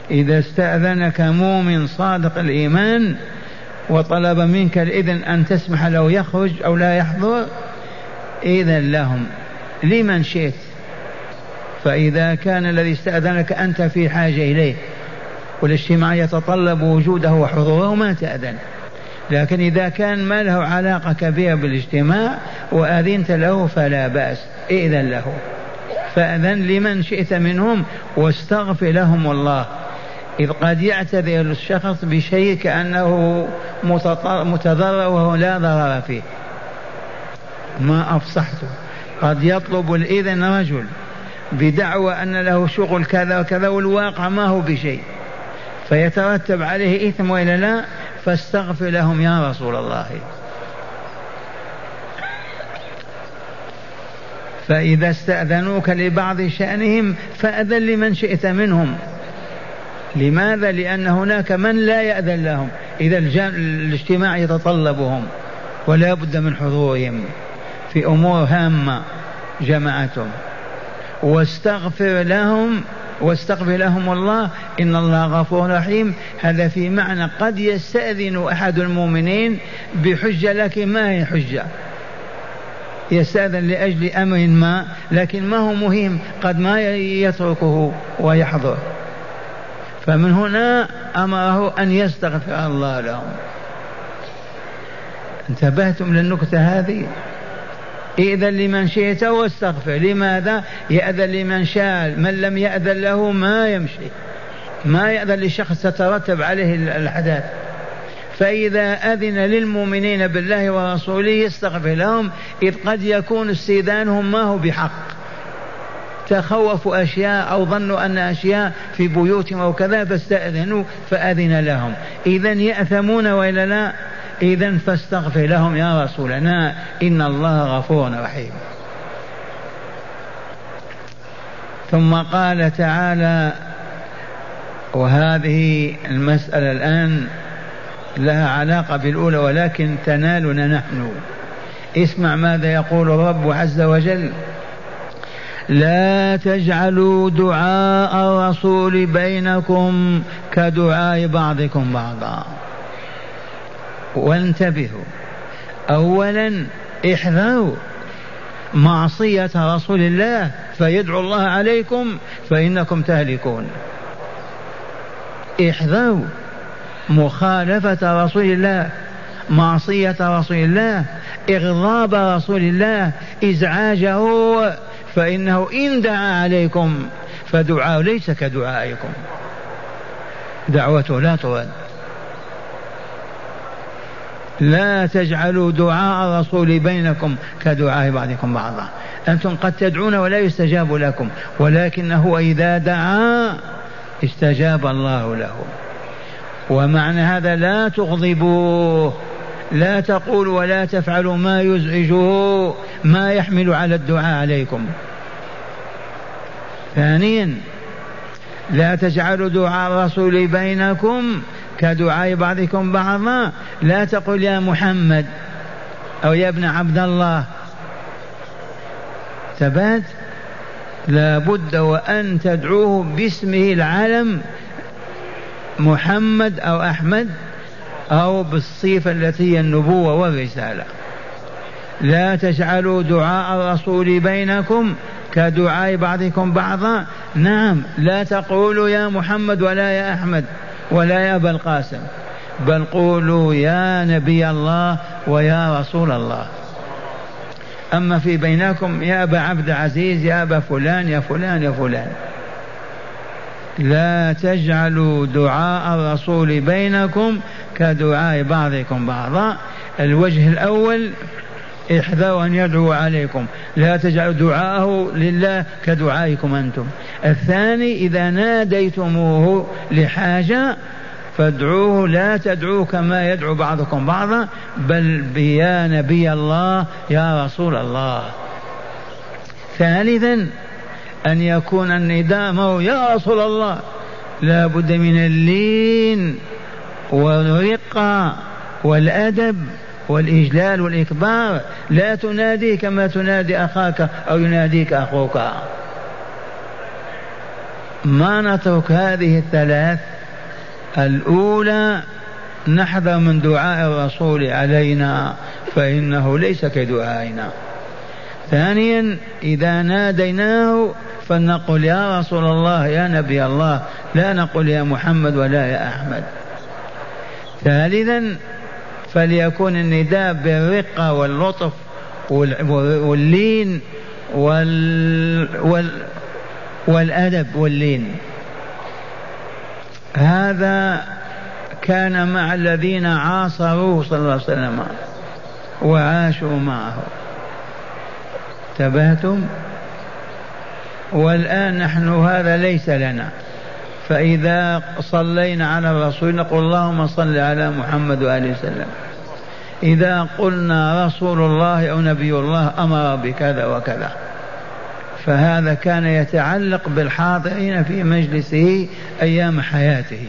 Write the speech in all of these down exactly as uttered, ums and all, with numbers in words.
إذا استأذنك مؤمن صادق الإيمان وطلب منك الإذن أن تسمح له يخرج أو لا يحضر، إذن لهم لمن شئت. فإذا كان الذي استأذنك أنت في حاجة إليه والاجتماع يتطلب وجوده وحضوره ما تأذن، لكن إذا كان ما له علاقة كبيرة بالاجتماع وأذنت له فلا بأس، إذن له. فأذن لمن شئت منهم واستغفر لهم الله، إذ قد يعتذر الشخص بشيء كأنه متضرر وهو لا ضرر فيه، ما أفصحته. قد يطلب الإذن رجل بدعوى أن له شغل كذا وكذا والواقع ما هو بشيء، فيترتب عليه إثم وإلا لا، فاستغفر لهم يا رسول الله. فإذا استأذنوك لبعض شأنهم فأذن لمن شئت منهم. لماذا؟ لأن هناك من لا يأذن لهم إذا الاجتماع يتطلبهم ولا بد من حضورهم في أمور هامة جماعتهم. واستغفر لهم واستغفر لهم الله إن الله غفور رحيم. هذا في معنى قد يستأذن أحد المؤمنين بحجة لكن ما هي حجة، يستأذن لأجل أمر ما لكن ما هو مهم، قد ما يتركه ويحضر، فمن هنا أمره أن يستغفر الله لهم. انتبهتم للنكتة هذه؟ إذن لمن شئت واستغفر. لماذا؟ يأذن لمن شاء، من لم يأذن له ما يمشي، ما يأذن لشخص تترتب عليه الأحداث. فإذا أذن للمؤمنين بالله ورسوله يستغفر لهم، إذ قد يكون استئذانهم ما هو بحق، تخوفوا أشياء أو ظنوا أن أشياء في بيوتهم أو كذا فاستأذنوا فأذن لهم، إذن يأثمون وإلا لا؟ إذن فاستغفر لهم يا رسولنا إن الله غفور رحيم. ثم قال تعالى، وهذه المسألة الآن لها علاقة بالأولى ولكن تنالنا نحن. اسمع ماذا يقول الرب عز وجل: لا تجعلوا دعاء الرسول بينكم كدعاء بعضكم بعضا. وانتبهوا، أولا احذروا معصية رسول الله فيدعو الله عليكم فإنكم تهلكون. احذروا مخالفة رسول الله، معصية رسول الله، إغضاب رسول الله، إزعاجه، فإنه إن دعا عليكم فدعاء ليس كدعائكم، دعوته لا ترد. لا تجعلوا دعاء الرسول بينكم كدعاء بعضكم بعضا. أنتم قد تدعون ولا يستجاب لكم، ولكنه إذا دعا استجاب الله له. ومعنى هذا لا تغضبوه، لا تقولوا ولا تفعلوا ما يزعجه، ما يحمل على الدعاء عليكم. ثانيا لا تجعلوا دعاء الرسول بينكم كدعاء بعضكم بعضا. لا تقل يا محمد أو يا ابن عبد الله، ثبات، لا بد وأن تدعوه باسمه العلم محمد أو أحمد أو بالصفة التي هي النبوة والرسالة. لا تجعلوا دعاء الرسول بينكم كدعاء بعضكم بعضا. نعم، لا تقولوا يا محمد ولا يا أحمد ولا يا أبا القاسم، بل قولوا يا نبي الله ويا رسول الله. أما في بينكم يا أبا عبد عزيز، يا أبا فلان، يا فلان، يا فلان. لا تجعلوا دعاء الرسول بينكم كدعاء بعضكم بعضا. الوجه الأول احذروا أن يدعو عليكم، لا تجعلوا دعاءه لله كدعائكم أنتم. الثاني إذا ناديتموه لحاجة فادعوه، لا تدعوه كما يدعو بعضكم بعضا، بل يا نبي الله يا رسول الله. ثالثا أن يكون النداء يا رسول الله، لا بد من اللين والرقة والأدب والإجلال والإكبار. لا تنادي كما تنادي أخاك أو يناديك أخوك. ما نترك هذه الثلاث. الأولى نحذر من دعاء الرسول علينا فإنه ليس كدعائنا. ثانيا إذا ناديناه فلنقل يا رسول الله يا نبي الله، لا نقل يا محمد ولا يا أحمد. ثالثا فليكون النداء بالرقة واللطف واللين وال... وال... والأدب واللين. هذا كان مع الذين عاصروه صلى الله عليه وسلم وعاشوا معه. تبهتم؟ والآن نحن هذا ليس لنا، فإذا صلينا على الرسول نقول اللهم صل على محمد وآله وسلم. إذا قلنا رسول الله أو نبي الله أمر بكذا وكذا، فهذا كان يتعلق بالحاضرين في مجلسه أيام حياته.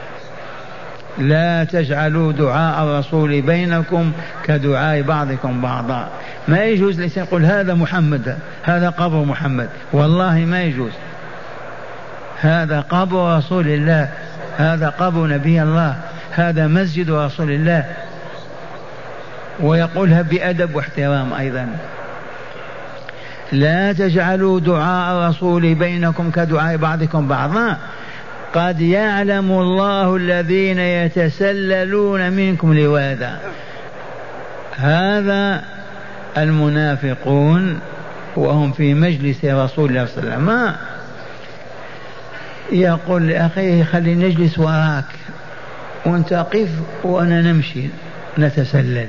لا تجعلوا دعاء الرسول بينكم كدعاء بعضكم بعضا. ما يجوز لسان يقول هذا محمد، هذا قبر محمد، والله ما يجوز. هذا قبر رسول الله، هذا قبر نبي الله، هذا مسجد رسول الله. ويقولها بأدب واحترام أيضا. لا تجعلوا دعاء الرسول بينكم كدعاء بعضكم بعضا، قد يعلم الله الذين يتسللون منكم لواذا. هذا المنافقون وهم في مجلس رسول الله صلى الله عليه وسلم يقول لأخيه خلي نجلس وراك وانت قف وأنا نمشي نتسلل.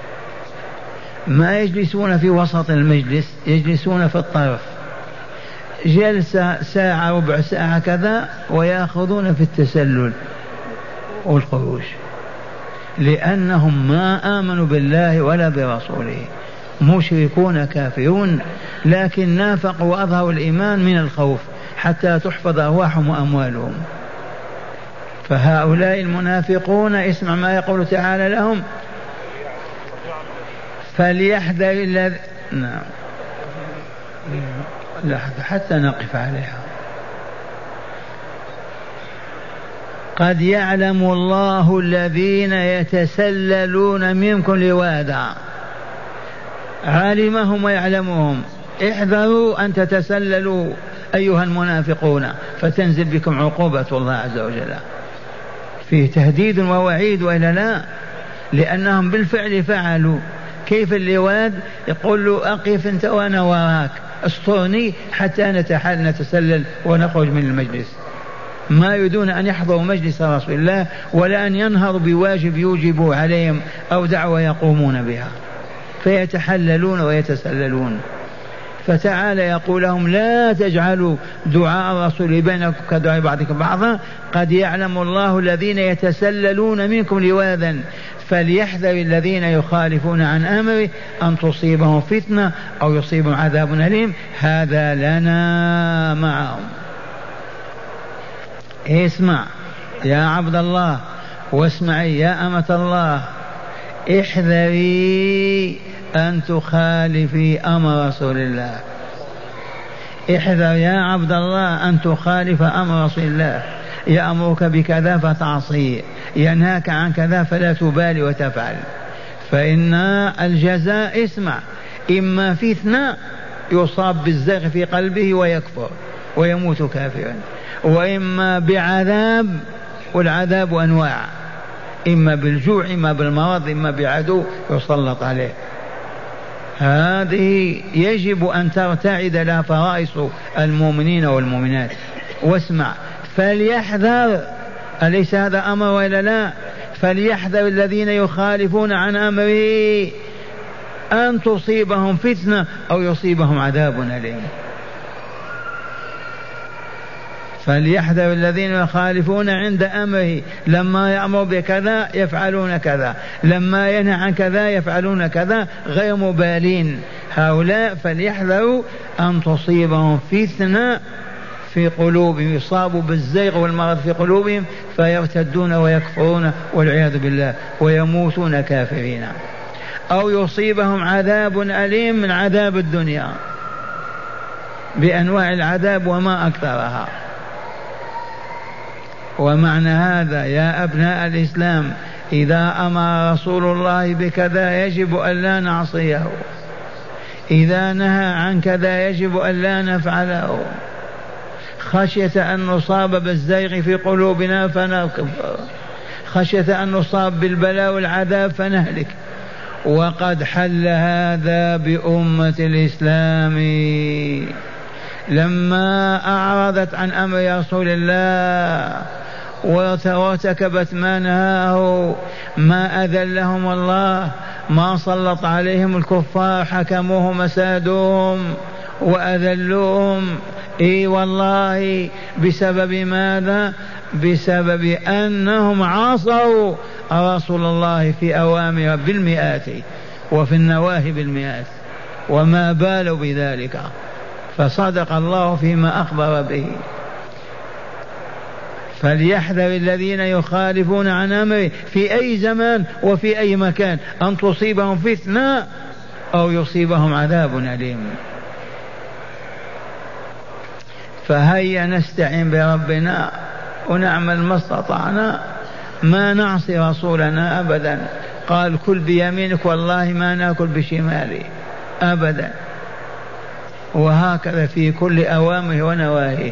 ما يجلسون في وسط المجلس، يجلسون في الطرف، جلسة ساعة ربع ساعة كذا، ويأخذون في التسلل والخروج، لأنهم ما آمنوا بالله ولا برسوله، مشركون كافرون، لكن نافقوا وأظهروا الإيمان من الخوف حتى تحفظ أرواحهم وأموالهم. فهؤلاء المنافقون اسمع ما يقول تعالى لهم فليحذر الذين نعم لحظة حتى نقف عليها. قد يعلم الله الذين يتسللون منكم لواذا، علمهم ويعلمهم. احذروا أن تتسللوا أيها المنافقون فتنزل بكم عقوبة الله عز وجل. فيه تهديد ووعيد وإلا لا؟ لأنهم بالفعل فعلوا. كيف اللواذ؟ يقول له أقف أنت وأنا وراك، استرني حتى نتحل نتسلل ونخرج من المجلس. ما يريدون أن يحضروا مجلس رسول الله ولا أن ينهضوا بواجب يوجبوا عليهم أو دعوة يقومون بها، فيتحللون ويتسللون. فتعالى يقول لهم لا تجعلوا دعاء الرسول بينكم كدعاء بعضكم بعضا، قد يعلم الله الذين يتسللون منكم لواذا فليحذر الذين يخالفون عن أمره أن تصيبهم فتنة أو يصيبهم عذاب أليم. هذا لنا معهم. اسمع يا عبد الله واسمعي يا أمة الله، احذري أن تخالفي أمر رسول الله. احذر يا عبد الله أن تخالف أمر رسول الله. يأمرك بكذا فتعصيه، ينهاك عن كذا فلا تبالي وتفعل، فإن الجزاء اسمع إما فتنة يصاب بالزيغ في قلبه ويكفر ويموت كافرا، وإما بعذاب، والعذاب أنواع، إما بالجوع إما بالمرض إما بعدو يسلط عليه. هذه يجب أن ترتعد لها فرائص المؤمنين والمؤمنات. واسمع فليحذر، أليس هذا أمر ولا لا؟ فليحذر الذين يخالفون عن أمره أن تصيبهم فتنة أو يصيبهم عذاب أليم. فليحذر الذين يخالفون عند أمره، لما يأمر بكذا يفعلون كذا، لما ينهى عن كذا يفعلون كذا، غير مبالين. هؤلاء فليحذروا أن تصيبهم فتنة في قلوبهم، يصابوا بالزيغ والمرض في قلوبهم فيرتدون ويكفرون والعياذ بالله ويموتون كافرين، أو يصيبهم عذاب أليم من عذاب الدنيا بأنواع العذاب وما أكثرها. ومعنى هذا يا أبناء الإسلام إذا أمر رسول الله بكذا يجب أن لا نعصيه، إذا نهى عن كذا يجب أن لا نفعله، خشية أن نصاب بالزيغ في قلوبنا فنكفر، خشية أن نصاب بالبلاء والعذاب فنهلك. وقد حل هذا بأمة الإسلام لما أعرضت عن أمر رسول الله وارتكبت ما نهاه، ما أذلهم الله، ما سلط عليهم الكفار حكموهم مسادوهم وأذلوهم. إي والله بسبب ماذا؟ بسبب أنهم عصوا رسول الله في أوامر بالمئات وفي النواهي بالمئات، وما بالوا بذلك، فصدق الله فيما أخبر به. فليحذر الذين يخالفون عن أمره في أي زمان وفي أي مكان أن تصيبهم فتنة أو يصيبهم عذاب أليم. فهيا نستعين بربنا ونعمل ما استطعنا، ما نعصي رسولنا أبدا. قال كل بيمينك، والله ما نأكل بشمالي أبدا. وهكذا في كل أوامره ونواهيه.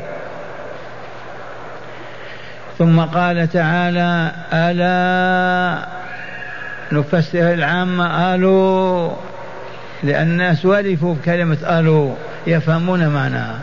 ثم قال تعالى ألا، نفسر العامة ألو، لأن الناس ولفوا بكلمة ألو يفهمون معناها.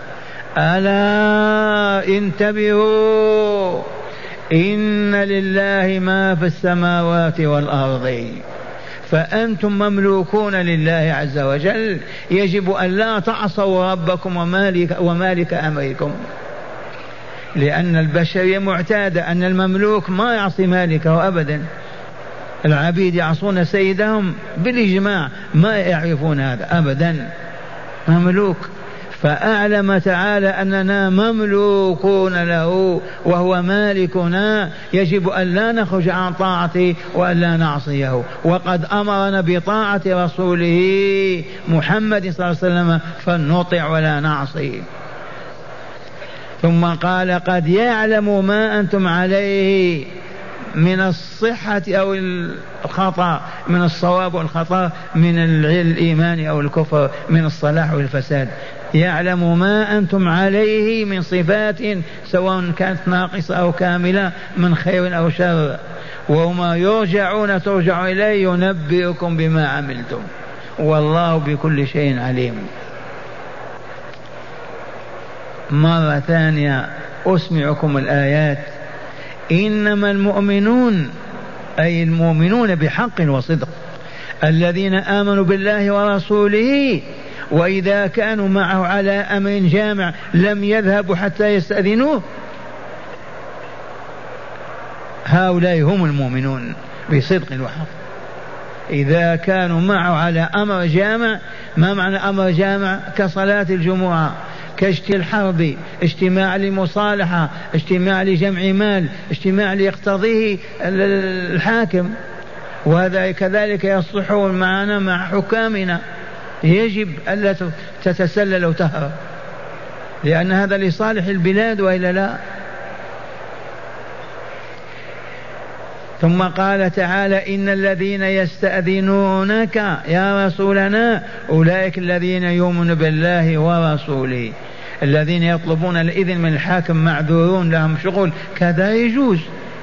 ألا انتبهوا إن لله ما في السماوات والأرض، فأنتم مملوكون لله عز وجل، يجب أن لا تعصوا ربكم ومالك, ومالك أمركم، لأن البشرية معتادة أن المملوك ما يعصي مالكه أبدا. العبيد يعصون سيدهم بالإجماع، ما يعرفون هذا أبدا، مملوك. فأعلم تعالى أننا مملوكون له وهو مالكنا، يجب أن لا نخرج عن طاعته وأن لا نعصيه. وقد أمرنا بطاعة رسوله محمد صلى الله عليه وسلم فلنطع ولا نعصي. ثم قال قد يعلم ما أنتم عليه من الصحة أو الخطأ، من الصواب والخطأ، من الإيمان أو الكفر، من الصلاح والفساد. يعلم ما أنتم عليه من صفات سواء كانت ناقصة أو كاملة، من خير أو شر، وما يرجعون ترجع إليه ينبئكم بما عملتم، والله بكل شيء عليم. مرة ثانية أسمعكم الآيات. إنما المؤمنون أي المؤمنون بحق وصدق الذين آمنوا بالله ورسوله، وإذا كانوا معه على أمر جامع لم يذهبوا حتى يستأذنوه، هؤلاء هم المؤمنون بصدق وحق. إذا كانوا معه على أمر جامع، ما معنى أمر جامع؟ كصلاة الجمعة، كاجتماع الحرب، اجتماع لمصالحة، اجتماع لجمع مال، اجتماع ليقتضيه الحاكم. وهذا كذلك يصلحون معنا مع حكامنا، يجب ألا تتسلل وتهرب، لأن هذا لصالح البلاد وإلا لا. ثم قال تعالى إن الذين يستأذنونك يا رسولنا أولئك الذين يؤمنون بالله ورسوله، الذين يطلبون الإذن من الحاكم معذورون لهم شغل كذا يجوز.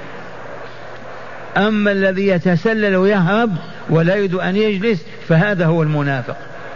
أما الذي يتسلل ويهرب ولا يريد أن يجلس فهذا هو المنافق.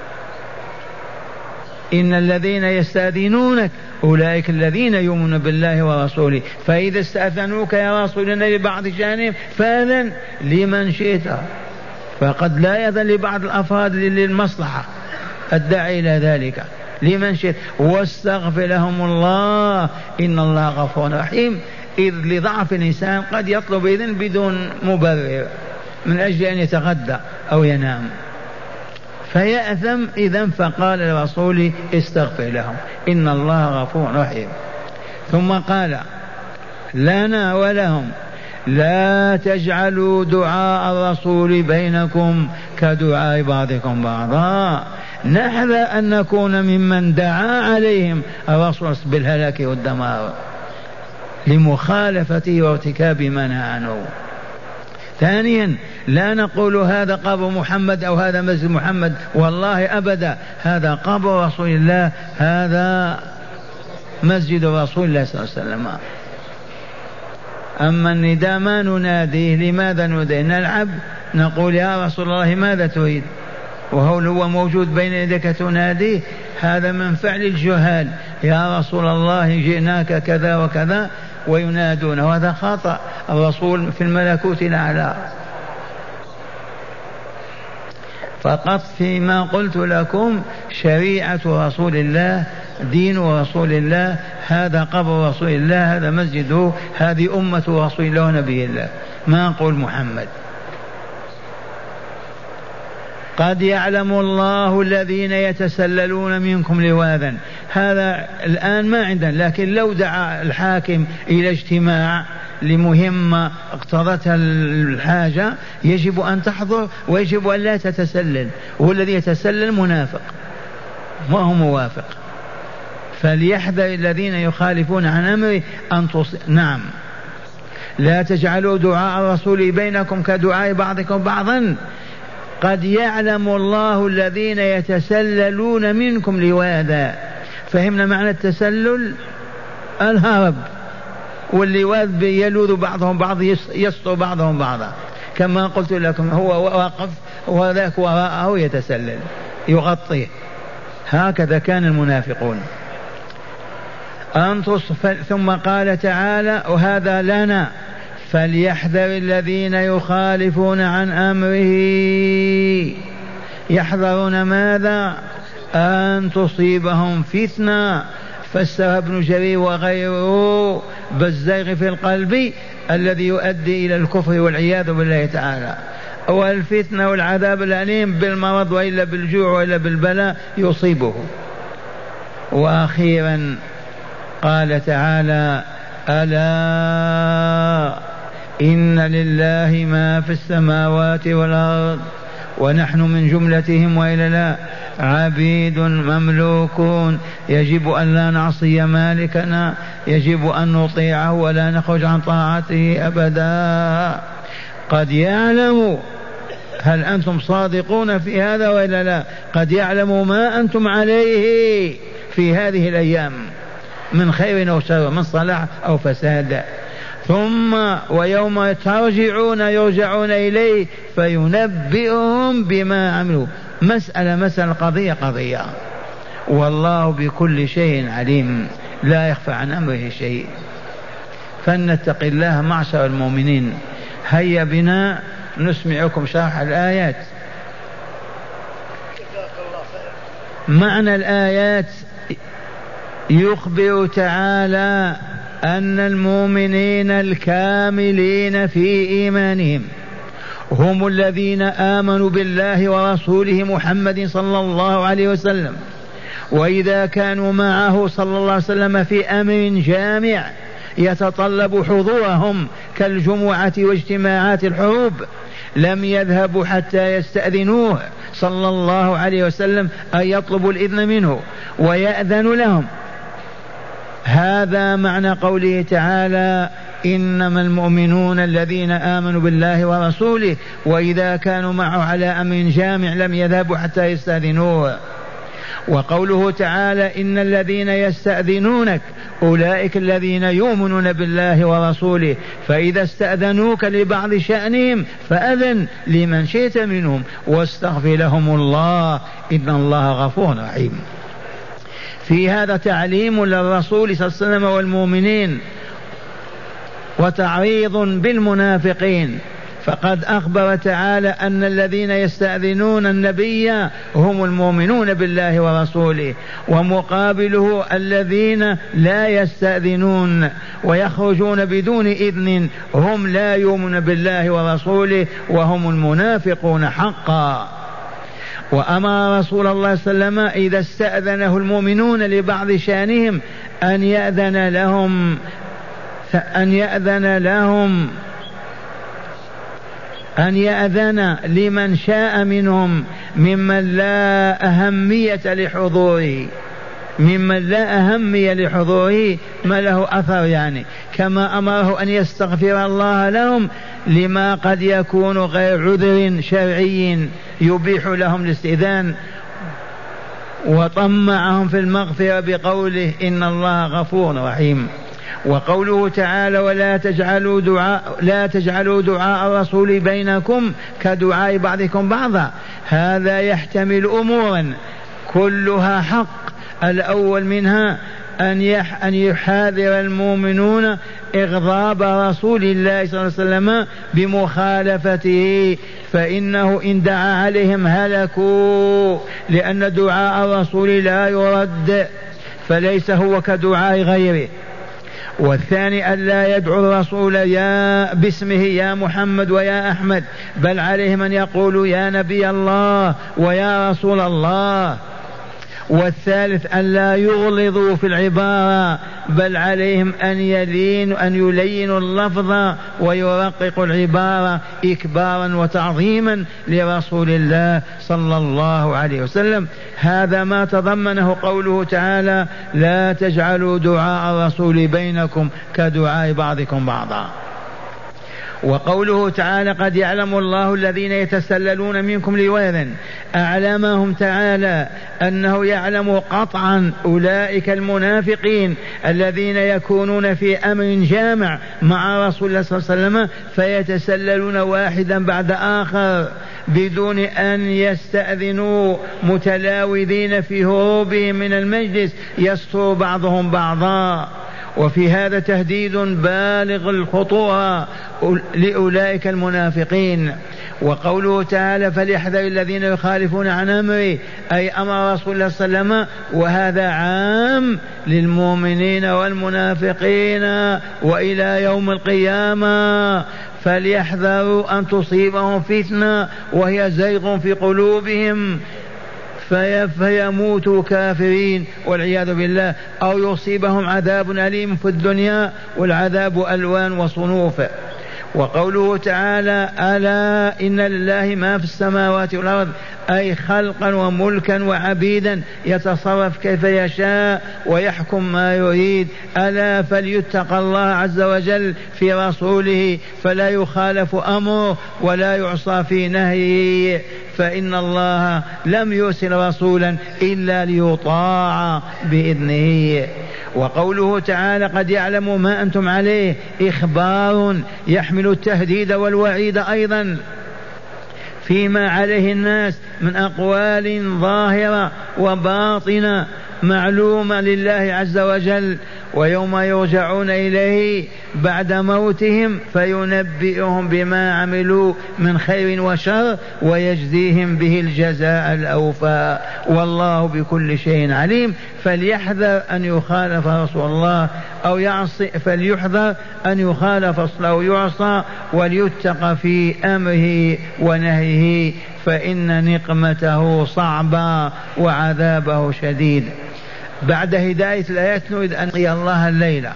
إن الذين يستأذنونك أولئك الذين يؤمنون بالله ورسوله، فإذا استأذنوك يا رسولنا لبعض شأنهم فأذن لمن شئت، فقد لا يأذن لبعض الأفراد للمصلحة الداعي إلى ذلك، لمن شئت، واستغفر لهم الله إن الله غفور رحيم. إذ لضعف الإنسان قد يطلب إذن بدون مبرر من أجل أن يتغدى أو ينام فيأثم إذن، فقال الرسول استغفر لهم إن الله غفور رحيم. ثم قال لنا ولهم لا تجعلوا دعاء الرسول بينكم كدعاء بعضكم بعضا، نحذر أن نكون ممن دعا عليهم الرسول بالهلاك والدمار. لمخالفته وارتكاب ما نهى عنه. ثانيا لا نقول هذا قبر محمد أو هذا مسجد محمد، والله أبدا، هذا قبر رسول الله، هذا مسجد رسول الله صلى الله عليه وسلم. أما النداء ما نناديه. لماذا نناديه؟ نلعب، نقول يا رسول الله ماذا تريد، وهو هو موجود بين يديك تناديه؟ هذا من فعل الجهال. يا رسول الله جئناك كذا وكذا وينادونه، وهذا خطأ. الرسول في الملكوت الأعلى. فقط فيما قلت لكم شريعة رسول الله، دين رسول الله، هذا قبر رسول الله، هذا مسجده، هذه أمة رسول الله ونبي الله، ما نقول محمد. قد يعلم الله الذين يتسللون منكم لواذا، هذا الآن ما عندنا، لكن لو دعا الحاكم إلى اجتماع لمهمة اقتضتها الحاجة يجب أن تحضر ويجب أن لا تتسلل، والذي يتسلل منافق ما هو موافق. فليحذر الذين يخالفون عن أمره أن تص... نعم، لا تجعلوا دعاء الرسول بينكم كدعاء بعضكم بعضا. قد يعلم الله الذين يتسللون منكم لواذا. فهمنا معنى التسلل؟ الهرب، واللواذ يلوذ بعضهم بعض، يسطر بعضهم بعضا، كما قلت لكم هو واقف وذاك وراءه يتسلل يغطيه. هكذا كان المنافقون. ثم قال تعالى وهذا لنا: فليحذر الذين يخالفون عن أمره. يحذرون ماذا؟ أن تصيبهم فتنة. فسر ابن جرير وغيره بالزيغ في القلب الذي يؤدي إلى الكفر والعياذ بالله تعالى، والفتنة والعذاب الأليم بالمرض وإلا بالجوع وإلا بالبلاء يصيبه. وأخيرا قال تعالى: ألا إن لله ما في السماوات والأرض ونحن من جملتهم وإلا لا عبيد مملوكون، يجب أن لا نعصي مالكنا، يجب أن نطيعه ولا نخرج عن طاعته أبدا. قد يعلم، هل أنتم صادقون في هذا وإلا لا؟ قد يعلم ما أنتم عليه في هذه الأيام من خير أو شر، من صلاح أو فساد. ثم ويوم ترجعون يرجعون إليه فينبئهم بما عملوا. مسألة مسألة قضية قضية، والله بكل شيء عليم، لا يخفى عن أمره شيء. فلنتق الله معشر المؤمنين. هيا بنا نسمعكم شرح الآيات. معنى الآيات: يخبر تعالى أن المؤمنين الكاملين في إيمانهم هم الذين آمنوا بالله ورسوله محمد صلى الله عليه وسلم، وإذا كانوا معه صلى الله عليه وسلم في أمر جامع يتطلب حضورهم كالجمعة واجتماعات الحروب لم يذهبوا حتى يستأذنوه صلى الله عليه وسلم، أن يطلبوا الإذن منه ويأذن لهم. هذا معنى قوله تعالى: إنما المؤمنون الذين آمنوا بالله ورسوله وإذا كانوا معه على أمر جامع لم يذهبوا حتى يستأذنوه. وقوله تعالى: إن الذين يستأذنونك أولئك الذين يؤمنون بالله ورسوله فإذا استأذنوك لبعض شأنهم فأذن لمن شئت منهم واستغفر لهم الله إن الله غفور رحيم. في هذا تعليم للرسول صلى الله عليه وسلم والمؤمنين وتعريض بالمنافقين. فقد أخبر تعالى أن الذين يستأذنون النبي هم المؤمنون بالله ورسوله، ومقابله الذين لا يستأذنون ويخرجون بدون إذن هم لا يؤمنون بالله ورسوله وهم المنافقون حقا. وأمر رسول الله صلى الله عليه وسلم إذا استأذنه المؤمنون لبعض شأنهم أن يأذن لهم أن يأذن لهم أن يأذن لمن شاء منهم ممن لا أهمية لحضوره، ممن لا أهمية لحضوره ما له أثر، يعني كما أمره أن يستغفر الله لهم لما قد يكون غير عذر شرعي يبيح لهم الاستئذان، وطمعهم في المغفرة بقوله إن الله غفور رحيم. وقوله تعالى ولا تجعلوا دعاء لا تجعلوا دعاء الرسول بينكم كدعاء بعضكم بعضا، هذا يحتمل أمورا كلها حق. الأول منها أن أن يحاذر المؤمنون إغضاب رسول الله صلى الله عليه وسلم بمخالفته، فإنه إن دعا عليهم هلكوا، لأن دعاء الرسول لا يرد، فليس هو كدعاء غيره. والثاني أن لا يدعو الرسول يا باسمه يا محمد ويا أحمد، بل عليهم أن يقولوا يا نبي الله ويا رسول الله. والثالث أن لا يغلظوا في العبارة، بل عليهم أن يلينوا أن يلينوا اللفظ ويرققوا العبارة إكبارا وتعظيما لرسول الله صلى الله عليه وسلم. هذا ما تضمنه قوله تعالى لا تجعلوا دعاء الرسول بينكم كدعاء بعضكم بعضا. وقوله تعالى قد يعلم الله الذين يتسللون منكم لواذا، أعلمهم تعالى أنه يعلم قطعا أولئك المنافقين الذين يكونون في أمر جامع مع رسول الله صلى الله عليه وسلم فيتسللون واحدا بعد آخر بدون أن يستأذنوا، متلاوذين في هروبهم من المجلس يستر بعضهم بعضا. وفي هذا تهديد بالغ الخطورة لأولئك المنافقين. وقوله تعالى فليحذر الذين يخالفون عن أمره، أي أمر رسول الله صلى الله عليه وسلم، وهذا عام للمؤمنين والمنافقين وإلى يوم القيامة. فليحذروا أن تصيبهم فتنة وهي زيغ في قلوبهم فيموتوا كافرين والعياذ بالله، أو يصيبهم عذاب أليم في الدنيا، والعذاب ألوان وصنوف. وقوله تعالى ألا إن لله ما في السماوات والأرض، أي خلقا وملكا وعبيدا يتصرف كيف يشاء ويحكم ما يريد. ألا فليتقى الله عز وجل في رسوله فلا يخالف أمره ولا يعصى في نهيه، فإن الله لم يرسل رسولا إلا ليطاع بإذنه. وقوله تعالى قد يعلم ما أنتم عليه، إخبار يحمل التهديد والوعيد أيضا فيما عليه الناس من أقوال ظاهرة وباطنة معلومة لله عز وجل. ويوم يرجعون إليه بعد موتهم فينبئهم بما عملوا من خير وشر ويجزيهم به الجزاء الأوفى، والله بكل شيء عليم. فليحذر أن يخالف رسول الله أو يعصي، فليحذر أن يخالف أو يعصى، وليتقى في أمره ونهيه، فإن نقمته صعبة وعذابه شديد. بعد هداية الآيات نريد أن نقي الله الليلة.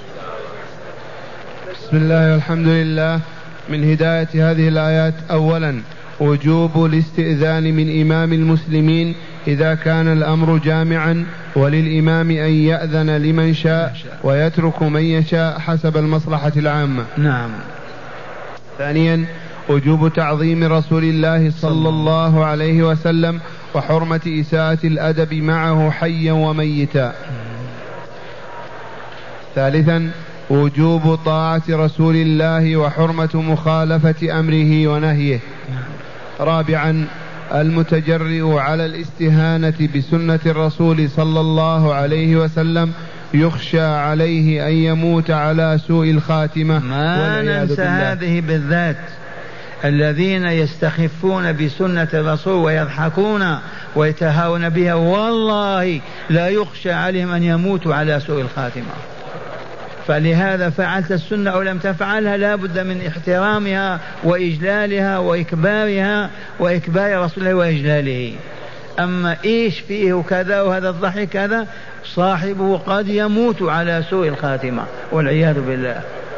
بسم الله والحمد لله. من هداية هذه الآيات أولا وجوب الاستئذان من إمام المسلمين إذا كان الأمر جامعا، وللإمام أن يأذن لمن شاء ويترك من يشاء حسب المصلحة العامة. نعم. ثانيا وجوب تعظيم رسول الله صلى الله عليه وسلم وحرمة إساءة الأدب معه حيا وميتا. ثالثا وجوب طاعة رسول الله وحرمة مخالفة أمره ونهيه. رابعا المتجرئ على الاستهانة بسنة الرسول صلى الله عليه وسلم يخشى عليه أن يموت على سوء الخاتمة. ما ننسى هذه بالذات، الذين يستخفون بسنة الرسول ويضحكون ويتهاون بها، والله لا يخشى عليهم أن يموتوا على سوء الخاتمة. فلهذا فعلت السنة أو لم تفعلها لا بد من احترامها وإجلالها وإكبارها وإكبار رسول الله وإجلاله. أما إيش فيه كذا وهذا الضحك كذا، صاحبه قد يموت على سوء الخاتمة والعياذ بالله.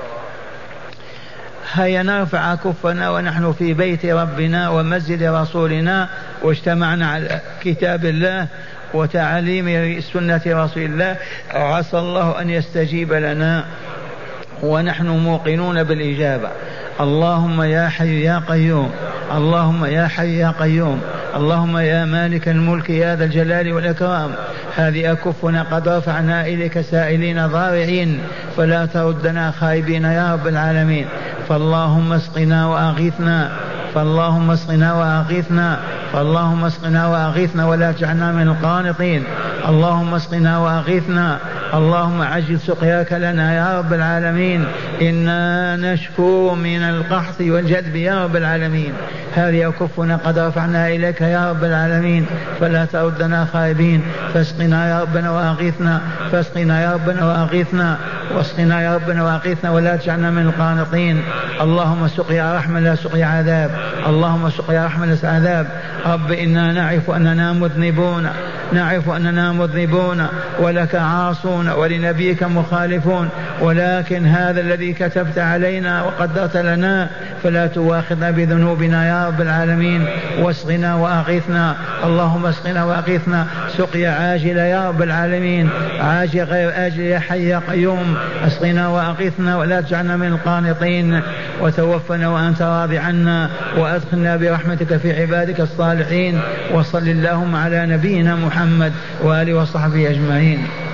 هيا نرفع كفنا ونحن في بيت ربنا ومسجد رسولنا، واجتمعنا على كتاب الله وتعليم سنة رسول الله، عسى الله أن يستجيب لنا ونحن موقنون بالإجابة. اللهم يا حي يا قيوم، اللهم يا حي يا قيوم، اللهم يا مالك الملك يا ذا الجلال والإكرام، هذه أكفنا قد رفعنا إليك سائلين ضارعين، فلا تردنا خائبين يا رب العالمين. فاللهم اسقنا وأغيثنا، فاللهم اسقنا وأغيثنا، فاللهم اسقنا وأغيثنا ولا تجعلنا من القانطين. اللهم اسقنا وأغيثنا، اللهم عجل سقياك لنا يا رب العالمين، إنا نشكو من القحط والجدب يا رب العالمين. هذه أكفنا قد رفعنا إليك يا رب العالمين، فلا تردنا خائبين. فاسقنا يا ربنا وأغيثنا، فاسقنا يا ربنا وأغيثنا، واسقنا يا ربنا وأغيثنا ولا تجعلنا من القانطين. اللهم سقيا رحمة لا سقيا عذاب، اللهم سقيا رحمة لا عذاب. رب إنا نعرف أننا مذنبون، نعرف أننا مذنبون ولك عاصون ولنبيك مخالفون، ولكن هذا الذي كتبت علينا وقدرت لنا فلا تواخذنا بذنوبنا يا رب العالمين. واسقنا وأغيثنا، اللهم اسقنا وأغيثنا سقيا عاجلة يا رب العالمين، عاجل غير آجل يا حي يا قيوم. اسقنا وأغيثنا ولا تجعلنا من القانطين، وتوفنا وأنت راضي عنا، وأدخلنا برحمتك في عبادك الصالحين. وصل اللهم على نبينا محمد وآله وصحبه أجمعين.